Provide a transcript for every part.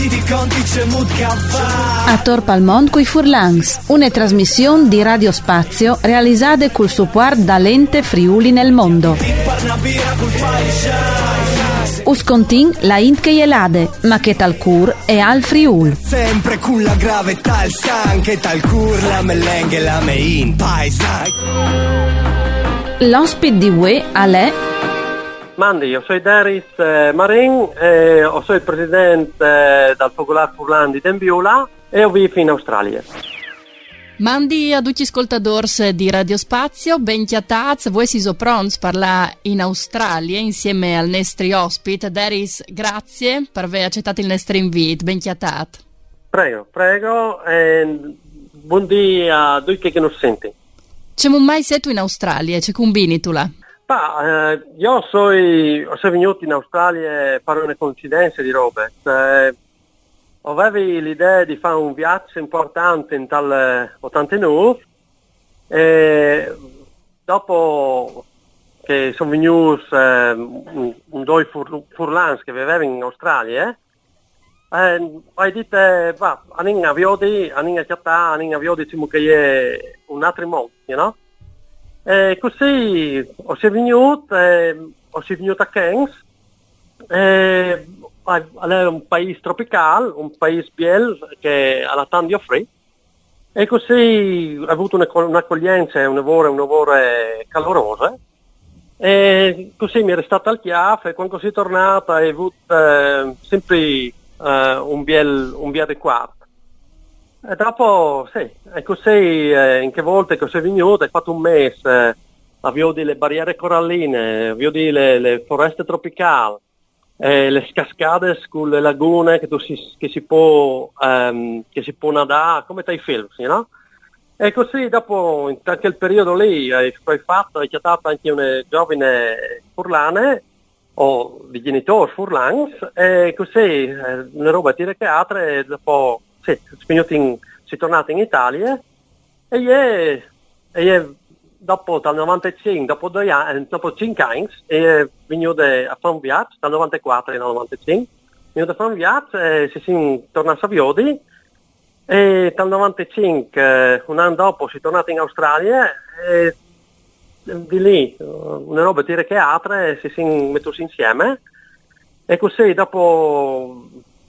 A Tor Palmont coi Furlans, una trasmissione di Radio Spazio realizzata col supporto dall'ente Friuli nel mondo. Uscontin la int che jelade, ma che tal cur e al Friul. Sempre con la gravità il san, che tal cur la melenghe la mein paisa. L'ospite di UE è Mandi, io sono Daris Marin, sono il presidente del Fogolar Furlan di Dembiola e ho vivo in Australia. Mandi a tutti gli ascoltatori di Radio Spazio, ben chiataz, voi siete pronti per parlare in Australia insieme al nostro ospite. Daris, grazie per aver accettato il nostro invito, ben chiatat. Prego, buongiorno a tutti che non senti. C'è mai stato in Australia, c'è combini tu là? Io sono venuto in Australia per una coincidenza di robe. Avevo l'idea di fare un viaggio importante in tal 89 e dopo che sono venuti due furlans che vivevano in Australia ho detto andiamo a vedere, andiamo a chiattare, diciamo che è un altro mondo, no? E così sono venuto a Cairns, è un paese tropicale, un paese bello che ha la tanto di offrire, e così ho avuto un'accoglienza e un lavoro caloroso, e così mi è restata al chiaffo e quando sono tornato ho avuto sempre un bel ricordo. E dopo, sì, e così in che volte che sono venuto, ho fatto un mese, avevo delle barriere coralline, avevo le foreste tropicali, le cascate con le lagune che si può nadare, come dai film, no? E così dopo, in quel periodo lì, ho chiamato anche una giovane furlane, o di genitori furlans, e così una roba tira che altre, e dopo sì, sono tornato in Italia e dopo dal 95, dopo 5 anni, è venuto a fare un viaggio, dal 94 al 95, è venuto a fare un viaggio e si sono tornato a Viodi e dal 95, un anno dopo, sono tornato in Australia e di lì una roba tira che altre si sono messi insieme e così dopo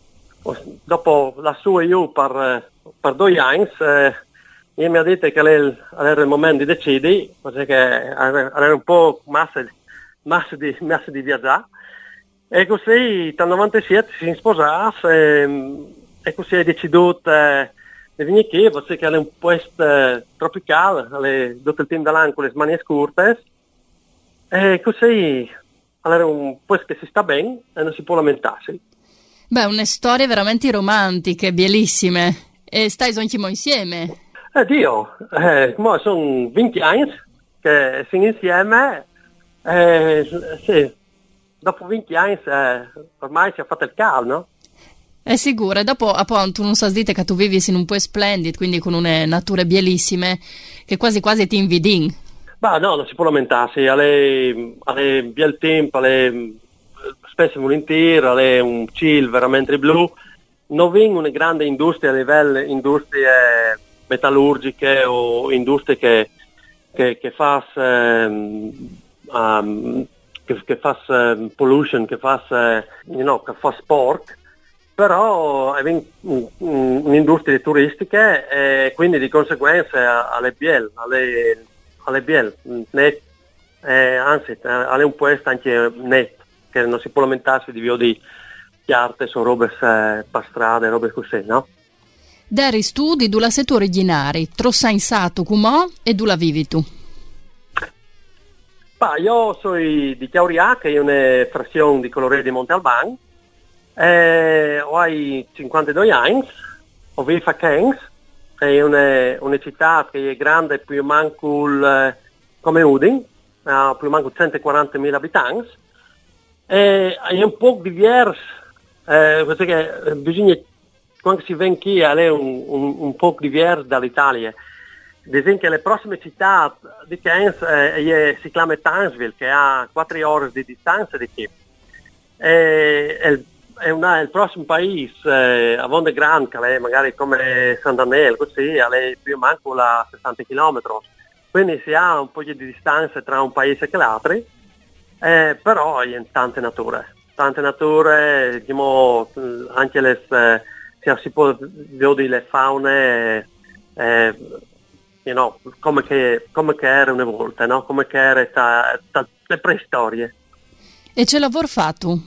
la sua io per 2 anni io mi ha detto che era il momento di decidere perché era un po' massa di viaggiare e così dal 97 si sposò e così hai deciso di venire qui perché è un posto tropicale, tutto il tempo dell'anno con le mani corte e così è un posto che si sta bene e non si può lamentarsi. Beh, una storia veramente romantiche, bellissime. E stai anche insieme? Dio, sono 20 anni che siamo insieme. Sì, dopo 20 anni ormai si è fatto il caldo, no? È sicuro. E dopo, appunto, non so dite che tu vivi in un po' splendido, quindi con une nature bellissime, che quasi quasi ti invidin. No, non si può lamentarsi. Alle bel tempo, spesso e volentieri, è un chill veramente blu. Non vengono una grande industria a livello industrie metallurgiche o industrie che fa pollution, che fa sport, però è un'industria turistica e quindi di conseguenza alle biel, anzi è un po' anche net, che non si può lamentarsi di via di arte su robe per strada, robe così, no? Dari studi dula setu originari, trossa in sato comò e dula vivi tu? Io sono di Chiauria, che è una frazione di Colore di Montalban, ho 52 anni, ho vivo a Cairns, è una città che è grande più o meno come Udine, ha più o meno 140.000 abitanti, è un po' diverso, perché bisogna, quando si viene qui, è un po' diverso dall'Italia. Ad esempio, le prossime città di Cairns si chiama Townsville, che ha 4 ore di distanza di qui. il prossimo paese, a Vonde Grand, che è magari come San Daniel, così, è più o meno a 60 km. Quindi si ha un po' di distanza tra un paese e l'altro, però in tante nature, diciamo, anche si può vedere le faune, come che era una volta, no? Come che era le preistorie. E ce lavoro fatto?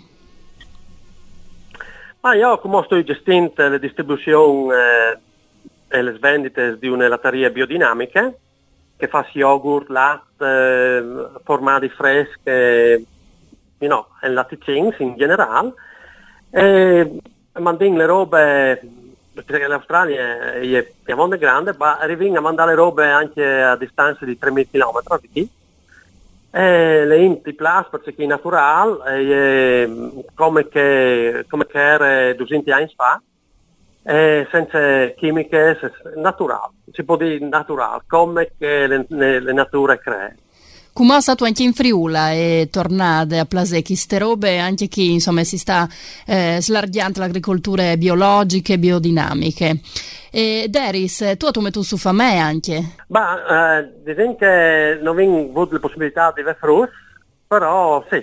Ma io come sto gestendo le distribuzioni e le vendite di una latteria biodinamica che fa yogurt, latte, formaggi freschi, e latticini in generale, e mandando le robe, perché l'Australia è molto grande, ma arriviamo a mandare le robe anche a distanza di 3.000 km di le inti plus perché è naturale, come che era 200 anni fa, senza chimiche, naturale, si può dire naturale, come che le nature crea. Come è stato anche in Friula e tornate a Plasecchi ste robe, anche chi insomma si sta slargiando l'agricoltura biologiche, biodinamiche. E Deris, tu metti su famè anche? Diciamo che non ho avuto la possibilità di vedere, però sì,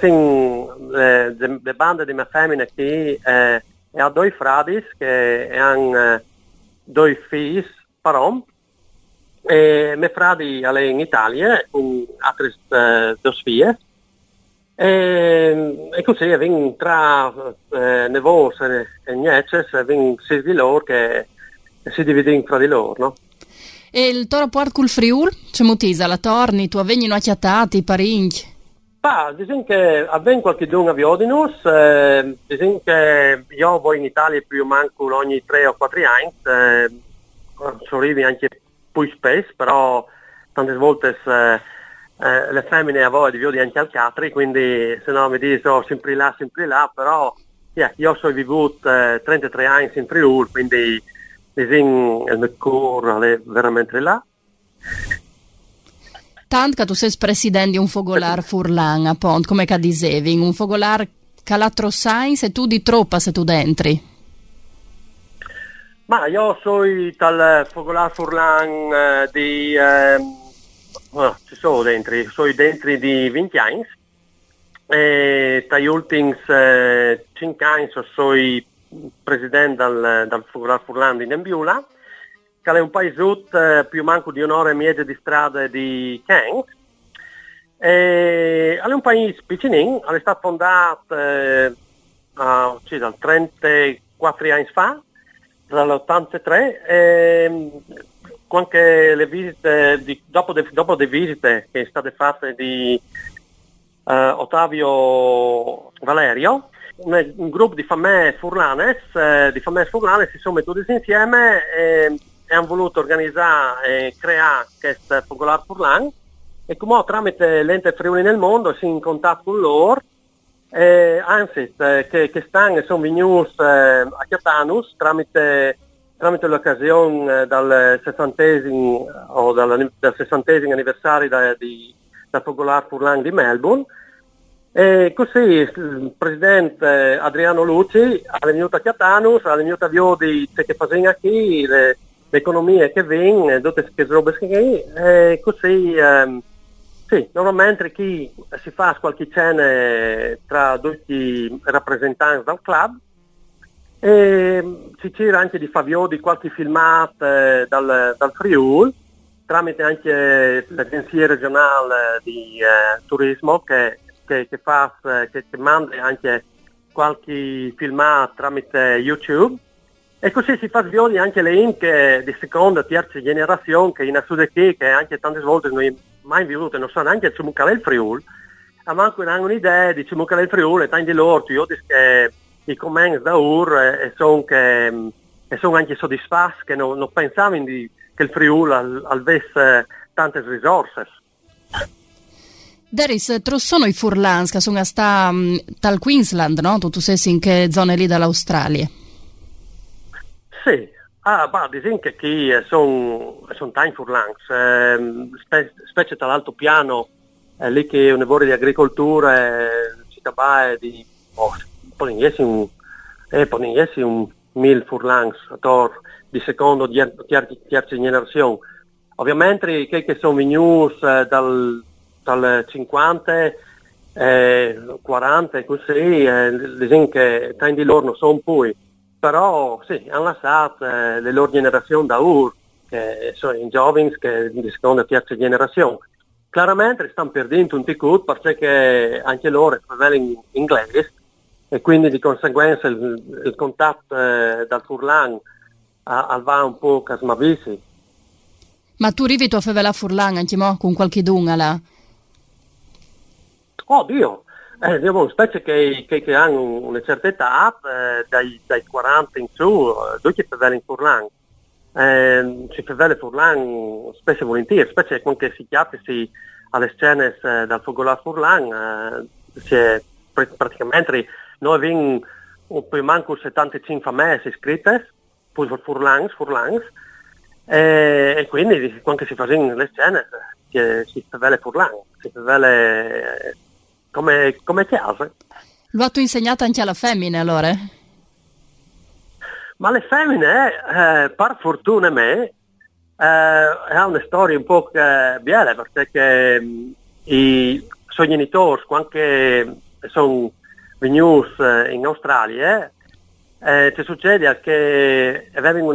le bande di mia femmina qui ha due fradi che hanno due figli però. E mie fradi è in Italia con altre due figlie e così vengono tra nevos e nieces vengono sei di loro che si dividono fra di loro, no? E il tuo rapporto col Friul? C'è mutisa la torni, tu avvegni acchiattati, paringhi? Diciamo che avven qualche dunga viodinus, diciamo che io voglio in Italia più o meno ogni 3 o 4 anni, sono arrivi anche più spesso, però tante volte le femmine a voi di anche al catri, quindi se no mi dicono sempre là, però io sono vissuto 33 anni in Friuli, quindi il mio cuore è veramente là. Tanto che tu sei presidente di un fogolar Furlan, appunto, come che dicevi, un fogolar calatro science e tu di troppa se tu dentri. Ma io sono dal Fogolar Furlan ci sono dentro di 20 anni e tra gli ultimi 5 anni sono presidente dal Fogolar Furlan di Nembiula, che è un paese più manco di un'ora e mezza di strada di Caen. È un paese piccolino, è stato fondato dal 34 anni fa, dall'83, anche le visite dopo le visite che sono state fatte di Ottavio Valerio, un gruppo di famiglie furlanes si sono messi insieme e hanno voluto organizzare e creare questo Fogolar Furlan e come tramite l'ente Friuli nel mondo si in contatto con loro. Anzi, che stanno e sono venuti a Chiatanus tramite l'occasione del 60° o del 60° anniversario del Fogolar Furlan di Melbourne. E così il presidente Adriano Luci è venuto a Chiatanus, è venuto a vedere che facciamo qui, le economie che vengono, tutte queste robe che e così. Sì, normalmente chi si fa qualche cena tra tutti i rappresentanti del club e si cerca anche di far vedere qualche filmato dal Friuli tramite anche l'agenzia regionale di turismo che manda anche qualche filmato tramite YouTube e così si fa vedere anche le inche di seconda e terza generazione che in Sud che anche tante volte noi mai vissuto, non so neanche il Cimucalè Friuli, ma manco non hanno un'idea di Cimucalè il Friuli e tanti di loro, io dico che i commenti da e sono anche soddisfatti che non pensavano che il Friuli avesse tante risorse. Deris, sono i Furlans che sono dal Queensland, no? Tu sei in che zone lì dall'Australia? Sì. Diciamo che qui sono tanti Furlans, specie dall'altopiano, lì che è un lavoro di agricoltura, città di potessi un 1000 furlans di seconda o terza generazione. Ovviamente che sono venuti dal 50, 40 e così, diciamo che tanti di loro non sono poi, però sì, hanno lasciato le loro generazioni da ora, che sono i giovani che di seconda e terza generazione. Chiaramente stanno perdendo un ticco perché anche loro parlano in inglese e quindi di conseguenza il contatto dal furlan va un po' casmavisi. Ma tu arrivi a fare la furlan anche mo con qualche dunga là? Dio, specie che hanno una certa età, dai 40 in su, tutti fanno in furlan. Si fa furlan spesso e volentieri, specie quando si chiappi alle scene dal Fogolar Furlan, praticamente noi abbiamo più manco 75 famiglie iscritte, poi furlans, e quindi quando si fanno le scene si fa furlan, si fa come chiave. Lo ha tu insegnato anche alla femmina allora? Ma le femmine, per fortuna me, ha una storia un po' bella, perché i suoi genitori, quando sono venuti in Australia, ci succede che avevano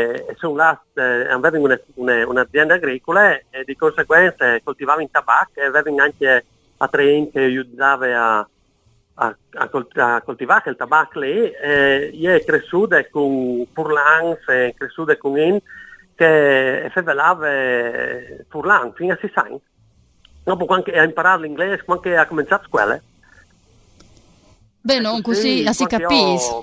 un'azienda agricola e di conseguenza coltivavano tabacco e avevano anche altre che aiutavano a coltivare il tabacco lì, è cresciuto con furlans, è cresciuto con in che faceva furlan fino a 6 anni. Dopo quando ha imparato l'inglese, quando ha cominciato a scuola. Beh, non così si capisce.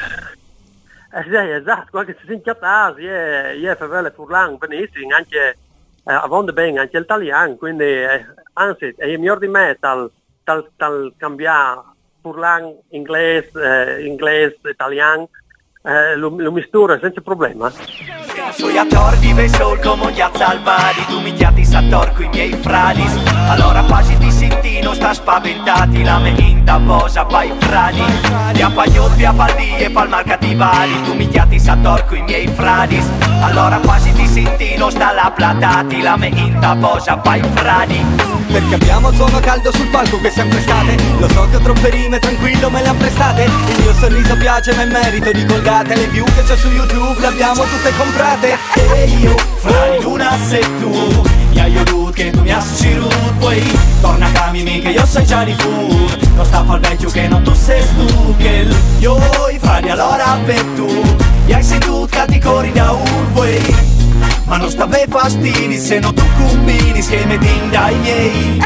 Sì, esatto, quando si inchiattava, faceva furlan benissimo, anche avendo bene anche l'italiano, quindi anzi è migliore di me tal cambiare furlan inglese, italiano, lo mistura senza problema. Suoi attordi ve sol come gli salvari, tu mi chiati s'attorco i miei fradis. Allora quasi ti senti, non sta spaventati, la me inta posa poi fradi. Ti appaiotti a paldi e palmar cattivari, tu mi chiati s'attorco i miei fradis. Allora quasi ti senti, non sta la platati, la me inta posa poi fradi. Perché abbiamo il suono caldo sul palco che sempre state. Lo so che ho troppe rime, tranquillo me le apprestate. Il mio sorriso piace ma è merito di Colgate. Le view che c'ho su YouTube le abbiamo tutte comprate. E io, frani una sei tu, mi hai aiutato che tu mi hai scirut. Poi torna a camimi che io sai già di fur. Non sta al vecchio che non tu sei tu. Che io, frani allora per tu, mi hai sentito che ti corri da urpoi. Ma non stave fastidi se non tu combini schemi dai miei.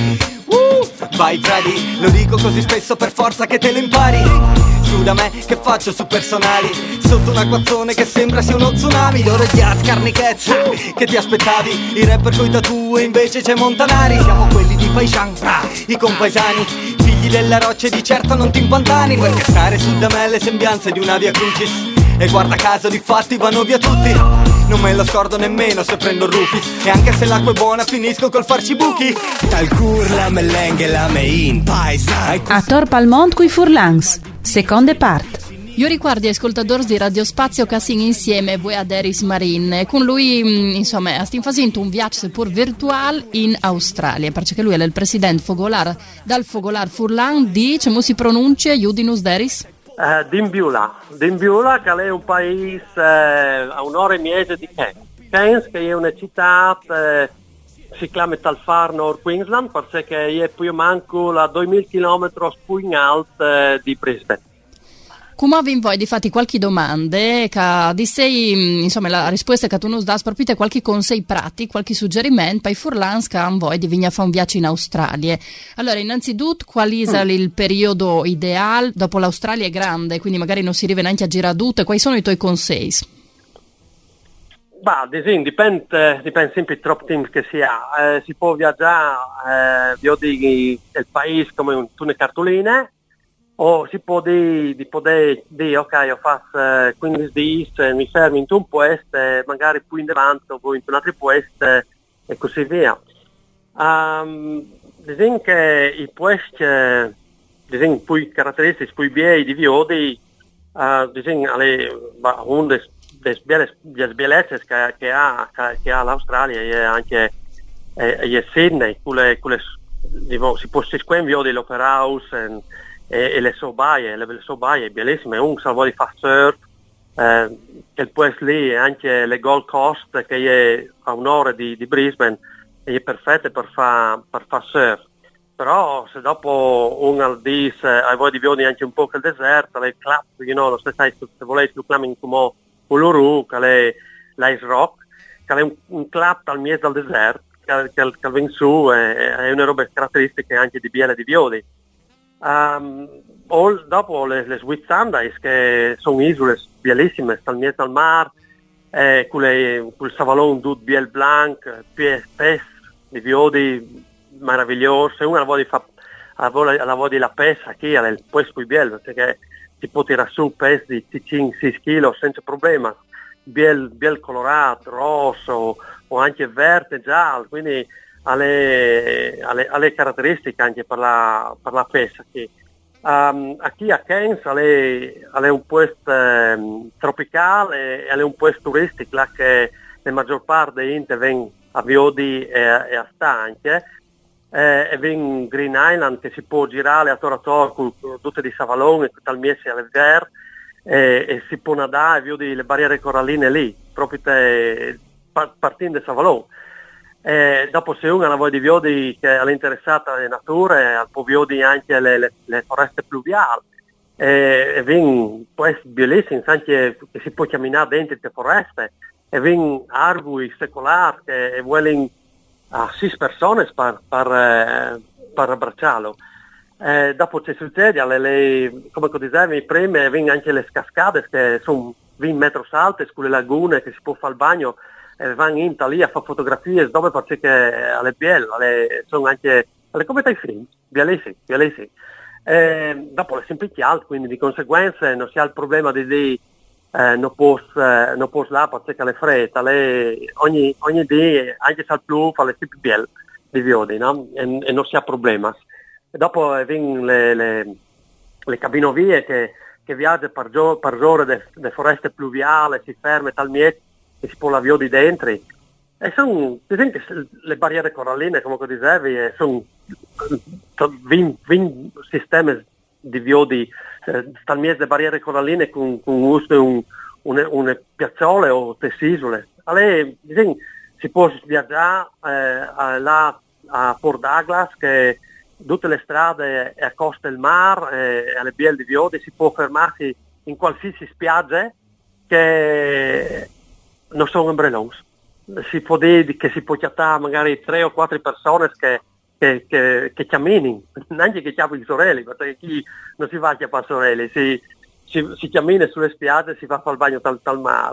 Vai Freddy, lo dico così spesso per forza che te lo impari. Su da me che faccio su personali, sotto un acquazzone che sembra sia uno tsunami. D'oro gli carnichezza che ti aspettavi, i rapper coi tatu e invece c'è Montanari. Siamo quelli di Paishan, i compaesani, figli della roccia e di certo non ti impantani. Perché stare su da me le sembianze di una via crucis. E guarda caso di fatti vanno via tutti. Non me lo scordo nemmeno se prendo Rufis. E anche se l'acqua è buona finisco col farci buchi. Tal curla melenghe la mein paisa. A Tor Palmont coi Furlans, seconde part. Io ricordo gli ascoltatori di Radio Spazio che sono insieme voi ad Eris Marin. Con lui, insomma, stiamo facendo un viaggio seppur virtuale in Australia, perché lui è il presidente Fogolar dal Fogolar Furlan di, come si pronuncia, Iudinus Deris? Dimbiula, che è un paese a un'ora e mezza di Cairns. Cairns che è una città, si chiama al far Nord Queensland, perché è più o meno a 2000 km più in alto di Brisbane. Come avete voi di fatti qualche domande che di sei, insomma, la risposta che tu nos das proprio qualche consiglio pratico, qualche suggerimento per i furlans che hanno voi di venire a fare un viaggio in Australia. Allora, innanzitutto, qual è il periodo ideale? Dopo l'Australia è grande, quindi magari non si arriva neanche a girare tutte. Quali sono i tuoi consigli? Dipende sempre troppo tempo che si ha. Si può viaggiare, il paese come una cartolina, o si può dire ok, io faccio 15 giorni, mi fermo in un posto, magari più in avanti o in un altro posto e così via. Diciamo che i posti poi caratteristiche, poi bei di viodi, un des bellezze che ha l'Australia e anche e Sydney, si può scrivere viodi l'Opera House e le sobaie bellissime, un salvo di fast surf, che poi lì anche le Gold Coast che è a un'ora di Brisbane è perfette per fare surf. Però se dopo uno dice hai voglia di vedere anche un po' il deserto, le club, lo stesso se volete più climbing come Uluru, che è l'Ice Rock, che è un club al mezzo del deserto, che viene su è una roba caratteristica anche di biele di viodi. Dopo le Whitsundays, che sono isole bellissime, stanno in mezzo al mare, quel savalone tutto biel blanc, pes di viodi meraviglioso. Se uno vuole fare la pesa qui è il puesto più bello, perché si può tirare su pes di 5-6 kg senza problema, biel colorato, rosso o anche verde, giallo, quindi ha le caratteristiche anche per la pesa qui. Qui a Cairns è un posto tropicale e è un posto turistico là che la maggior parte dei gente viene a Viodi e a Stanche. E in Green Island che si può girare a torno con tutte di Savalone e tal mese alle ver e si può nadare e vedere le barriere coralline lì proprio partendo da Savalone. Dopo se uno ha la voglia di vedere che è interessata alle nature può vedere anche le foreste pluviali e vengono questi bellissimi anche che si può camminare dentro le foreste e vengono arbori secolari che vogliono a 6 persone per abbracciarlo. Dopo ci succede, come dicevi prima, vengono anche le cascate che sono 20 metri alte, con le lagune che si può fare il bagno e vanno in lì a fare fotografie dove perché alle belle, sono anche come dai film, bellissimi. Dopo le sempre chiare, quindi di conseguenza non si ha il problema di non può là perché le fretta, ogni idea, anche se il più fa le più belle di viodi, no? E non si ha problema. E dopo vengono le cabinovie che viaggiano per giorni le foreste pluviali, si ferma talmente che si può la viodi dentro. E sono, le barriere coralline, come dicevi, sono 20 sistemi di viodi, talmente le barriere coralline con uso una piazzole o tessisole. Si può viaggiare là a Port Douglas, che tutte le strade è a costa del mare, alle bielle di viodi, si può fermarsi in qualsiasi spiaggia che non sono ombrelloni. Si può dire che si può chiamare magari 3 o 4 persone che camminino, neanche che chiamano i sorelli, perché chi non si va a chiamare sorelli, si cammina sulle spiagge e si va a fare il bagno dal mare.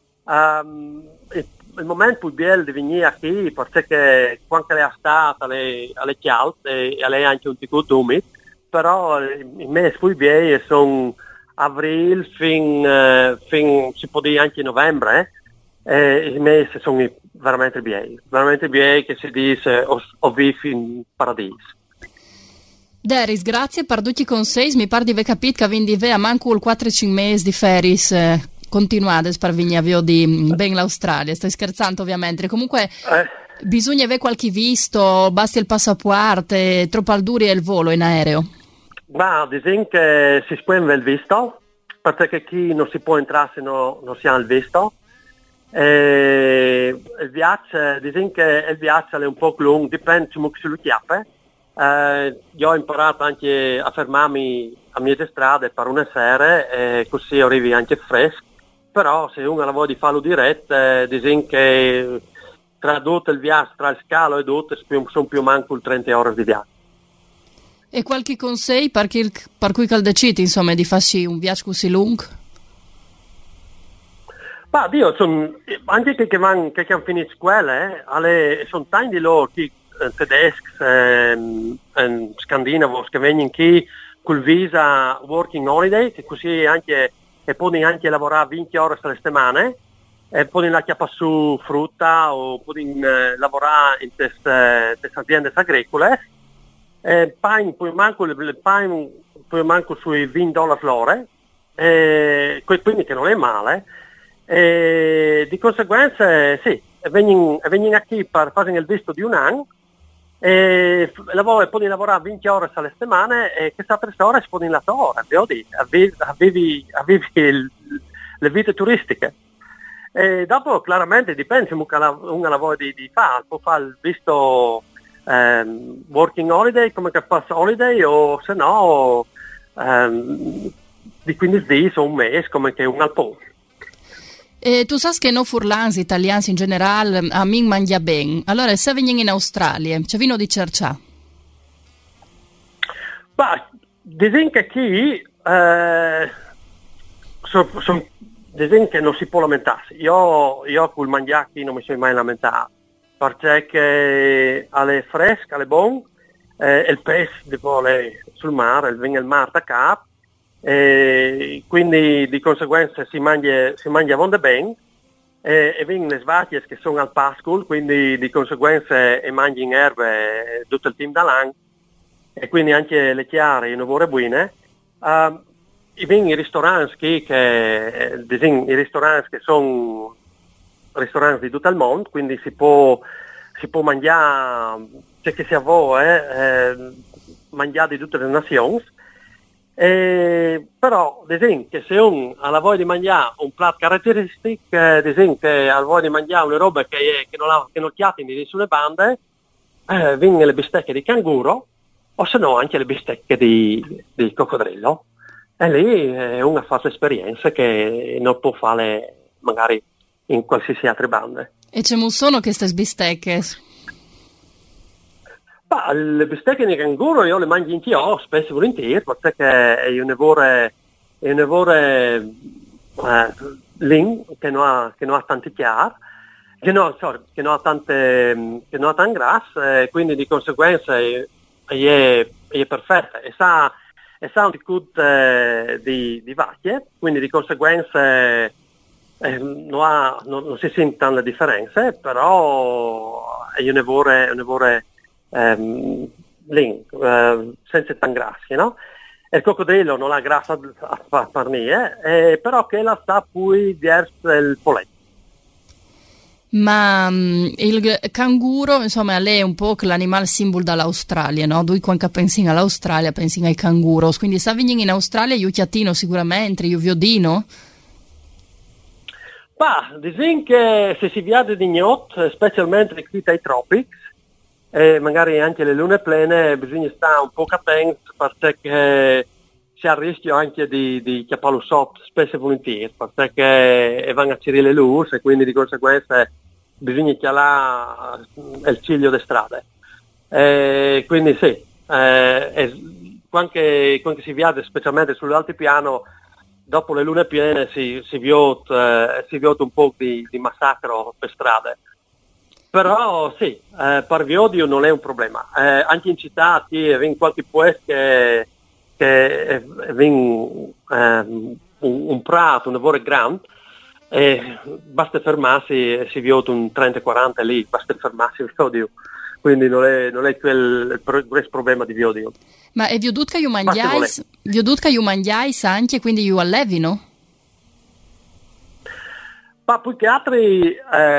Il momento più bello di venire qui, perché quando è stata alle calde e è anche un po' umido, però i mesi più belli sono aprile fin si può dire anche novembre, i mesi sono veramente bei che si dice o vivi in paradiso. Deris, grazie per tutti i consigli, mi pare di aver capito che quindi a manco il 4-5 mesi di feris continuate per venire di ben l'Australia, sto scherzando ovviamente, comunque bisogna avere qualche visto, basta il passaporto, troppo al duri è il volo in aereo. Ma dicono che si spende il visto, perché chi non si può entrare se non si ha il visto. Il viaggio, dicono che il viaggio è un po' lungo, dipende come si lo chiappa. Io ho imparato anche a fermarmi a mezze strade per una sera e così arrivi anche fresco, però se uno ha la voglia di farlo diretto, dicono che tra tutto il viaggio, tra il scalo e tutto, sono più o meno 30 ore di viaggio. E qualche consiglio per cui decidi insomma di farsi un viaggio così lungo? Ma Dio, anche che hanno finito scuola, sono tanti di loro che tedeschi e scandinavi che vengono qui col visa working holiday, che così anche e possono anche lavorare 20 ore alle settimane e possono chiappare su frutta o possono lavorare in queste aziende agricole Pain, poi manco sui $20 l'ora, quindi che non è male. Di conseguenza, sì, vengono qui per fare il visto di un anno, e poi lavorare 20 ore alle settimane e che 3 ore si può lavorare, avvivi le vite turistiche. E dopo chiaramente dipende se uno lavora di fare, può fare il visto working holiday come che passa holiday, o se no di 15 giorni o un mese come che un alpone. Tu sai che noi furlans italiani in generale a me mangia bene, allora se vengono in Australia ci vino di cercare? Dicono che qui dicono che non si può lamentarsi. Io col mangiare qui non mi sono mai lamentato, perché alle fresche, alle buone, il pesce sul mare, viene il mare da capo, quindi di conseguenza si mangia vonde bene, e vengono le svacche che sono al pascolo, quindi di conseguenza mangi in erbe tutto il team dall'anno, e quindi anche le chiare, i lavori buone. Vengono i ristoranti i ristoranti che sono ristoranti di tutto il mondo, quindi si può mangiare, c'è che sia mangiare di tutte le nazioni. Però che se uno ha la voglia di mangiare un piatto caratteristico, che ha la voglia di mangiare una roba che non chiati di nessuna bande, vengono le bistecche di canguro, o se no anche le bistecche di coccodrillo, e lì uno fa esperienze che non può fare magari in qualsiasi altre bande. E c'è sono queste bistecche? Le bistecche di canguro io le mangio anch'io, spesso e volentieri, perché è un lavoro lì che non ha tanti chiari, che non ha tante grasse, quindi di conseguenza è perfetta. E sa un ticcut di vacche, quindi di conseguenza non si sentono le differenze, però è un lavoro senza tan grassi, no? E il coccodrillo non ha grassa a farnie, però che la sta poi verso il poletto. Ma il canguro, insomma, lei è un po' l'animale simbolo dall'Australia, no? Dui quando pensi all'Australia, pensi ai canguro, quindi se vengono in Australia io chiatino sicuramente, io viodino? Dicono che se si viaggia di notte, specialmente qui dai tropici, e magari anche le lune piene, bisogna stare un po' attenti, perché c'è il rischio anche di chiapparlo sotto, spesso e volentieri, perché vanno a tirare le luci, e quindi di conseguenza bisogna chialare il ciglio di strade. Quindi sì, quando si viaggia specialmente sull'altipiano, dopo le lune piene si vota un po' di massacro per strade. Però sì, per Viodio non è un problema. Anche in città viene qualche puesto che viene un prato, un lavoro grande, e basta fermarsi e si vota un 30-40 lì, basta fermarsi Viodio. Quindi non è quel problema di Viodio. Ma è Viodutka io mangiai anche, quindi io allevino? Ma più che altri,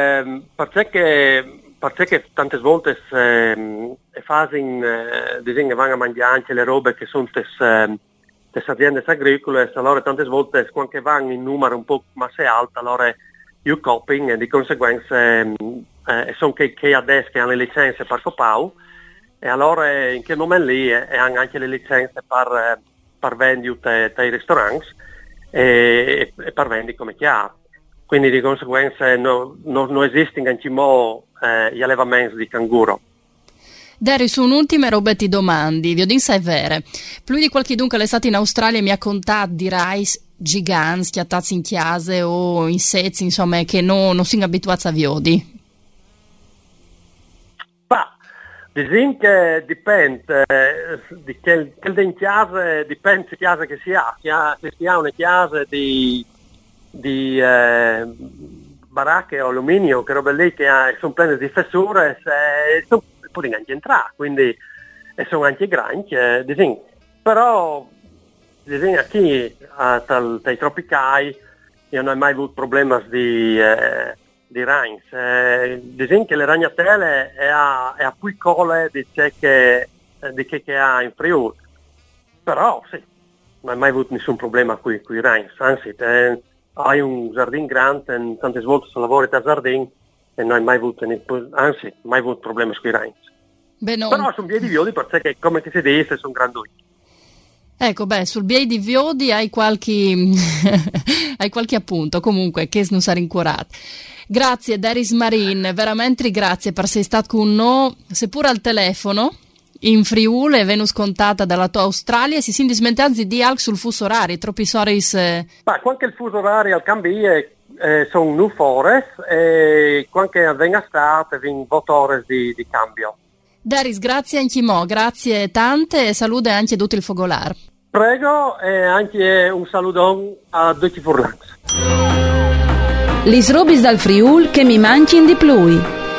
perché tante volte fanno vanno a mangiare anche le robe che sono le aziende agricole, allora tante volte quando vanno in numero un po' massa alta, allora io coping, e di conseguenza sono che adesso che hanno le licenze per Copau, e allora in quel momento lì hanno anche le licenze per vendere ai ristoranti e per vendere come chiaro. Quindi di conseguenza non esistono anche gli allevamenti di canguro. Dari, su un'ultima roba ti domandi, vi ho detto se è vero. Più di qualche dunque l'estate in Australia mi ha contato di rice giganti schiattati in chiase o in sezzi, insomma, che non si abituati a viodi. Dicono che dipende di che in chiase, dipende di chiase che si ha. Se si ha una chiase di baracche o alluminio, che robe lì che sono piene di fessure, possono anche entrare, quindi e sono anche grandi, però qui dai tropicali io non ho mai avuto problemi di ragni. Che le ragnatele è a più cole di che ha in Friuli, però sì, non ho mai avuto nessun problema con i ragni, anzi hai un giardino grande, tante volte se lavori da giardino e non hai mai avuto problemi con i ragni. Però sono piedi viodi perché come che si dice sono grandi. Ecco, sul biei di Viodi hai qualche appunto, comunque, che non sarà incurat. Grazie, Deris Marin, veramente grazie per essere stato con noi, seppur al telefono, in Friuli, e venus contata dalla tua Australia, si sono dismentati di alc sul fuso orario, troppi soris... Quando il fuso orario al cambio sono nu fores, e quando venga estate, vengono 8 ore di cambio. Deris, grazie anche mo, grazie tante e salute anche tutto il Fogolar. Prego e anche un saluto a tutti i Furlans. Lis robis dal Friul che mi mancin di plui.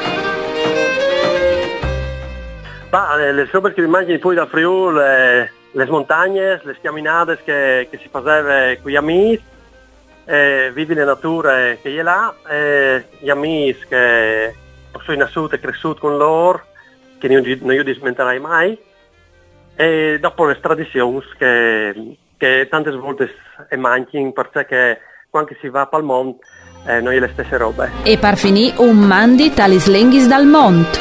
Le robe che mi mancin di plui dal Friul, le montagne, le schiaminate che si faceva con gli amici, vivi le nature che è là, gli amici che sono nasciuti e cresciuti con loro, che non io dismenterai mai, e dopo le tradizioni che tante volte mancano perché quando si va al mondo noi le stesse robe. E per finire un mandi talis lenghis dal mont.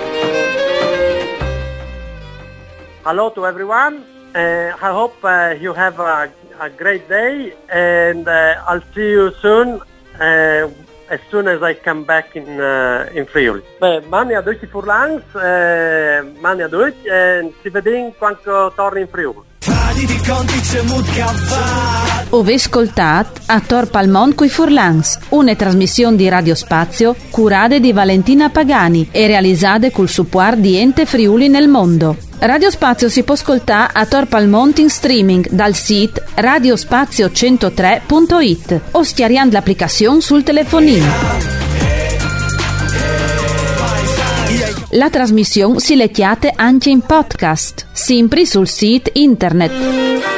Hello to everyone, I hope you have a great day and I'll see you soon. As soon as I come back in Friuli. Mani a tutti i Furlans, mani a tutti e ci vediamo quando torni in Friuli. Ove ascoltat a Tor Palmont coi Furlans, una trasmissione di Radio Spazio curate di Valentina Pagani e realizzate col supporto di Ente Friuli nel mondo. Radio Spazio si può ascoltare a Tor Palmont in streaming dal sito radiospazio103.it o schiariando l'applicazione sul telefonino. La trasmissione si lettiate anche in podcast, sempre sul sito internet.